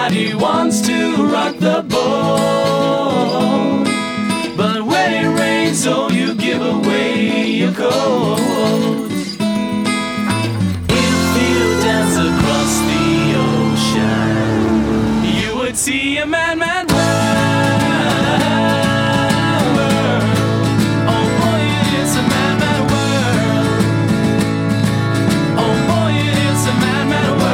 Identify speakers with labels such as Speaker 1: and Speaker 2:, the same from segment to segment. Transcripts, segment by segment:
Speaker 1: Everybody wants to rock the boat, but when it rains, oh, you give away your coat. If you dance across the ocean, you would see a mad, mad world. Oh boy, it is a mad, mad world. Oh boy, it is a mad, mad world.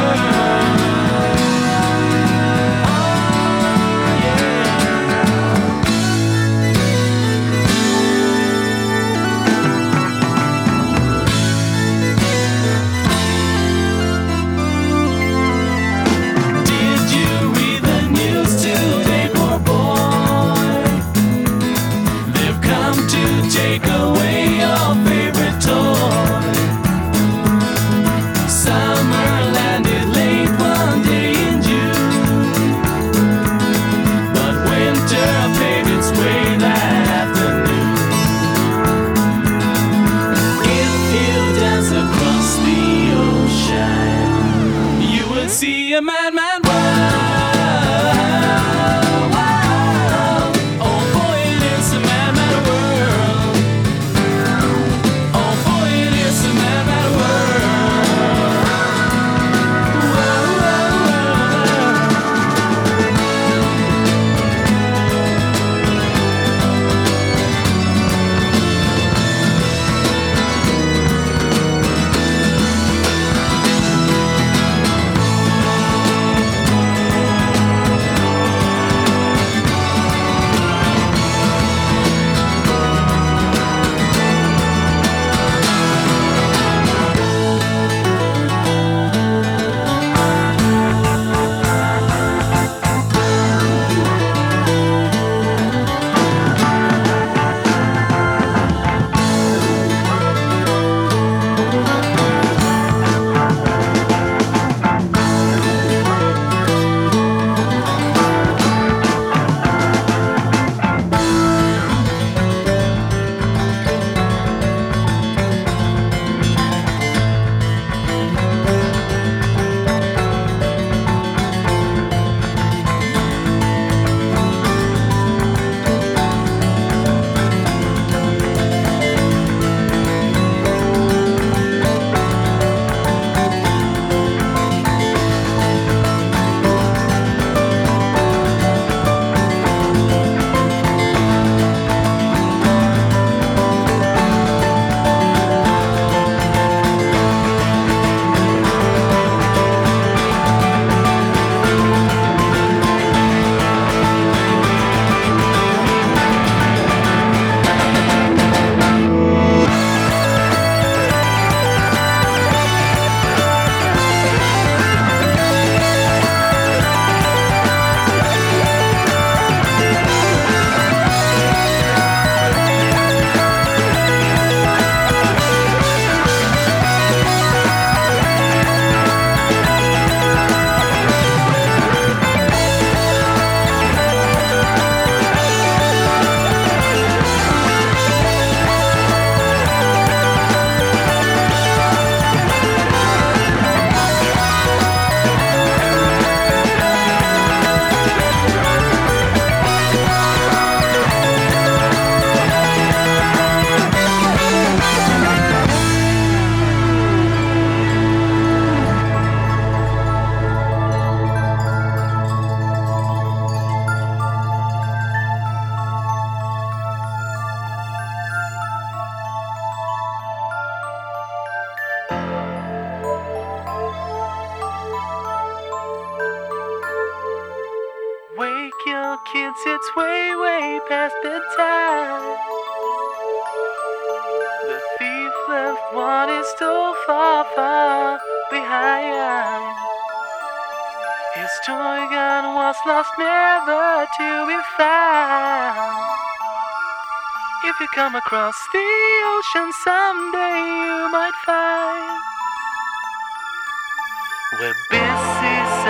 Speaker 1: Take away your favorite toy. Summer landed late one day in June, but winter paved its way that afternoon. If you dance across the ocean, you would see a mad, mad world.
Speaker 2: Kids, it's way, way past bedtime. The thief left what is still far, far behind. His toy gun was lost, never to be found. If you come across the ocean someday, you might find we're busy